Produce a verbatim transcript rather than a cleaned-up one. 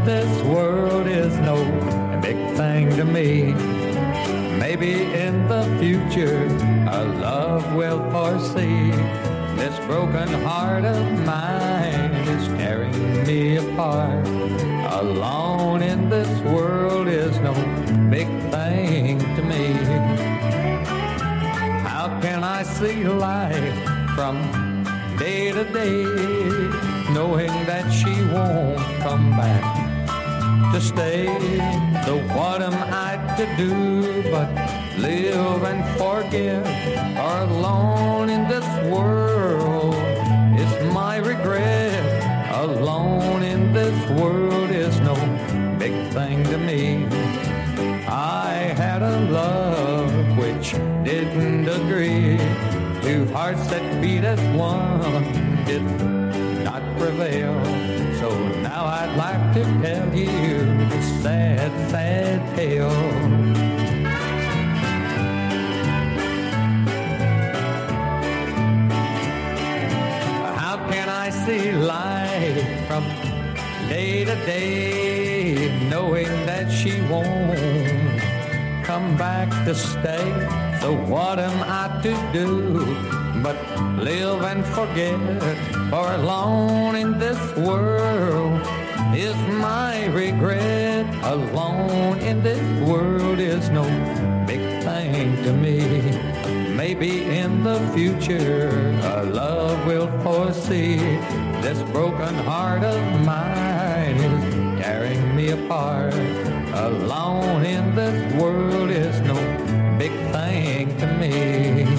this world is no big thing to me. Maybe in the future our love will foresee. This broken heart of mine is tearing me apart. Alone in this world is no big thing to me. How can I see life from day to day, knowing that she won't come back to stay? So what am I to do but live and forget? Or alone in this world is my regret. Alone in this world is no big thing to me. I had a love which didn't agree. Two hearts that beat as one did not prevail. So now I'd like to tell you the sad, sad tale. How can I see life from day to day, knowing that she won't come back to stay? So what am I to do but live and forget? For alone in this world is my regret. Alone in this world is no big thing to me. Maybe in the future our love will foresee. This broken heart of mine is tearing me apart. Alone in this world is no big thing to me.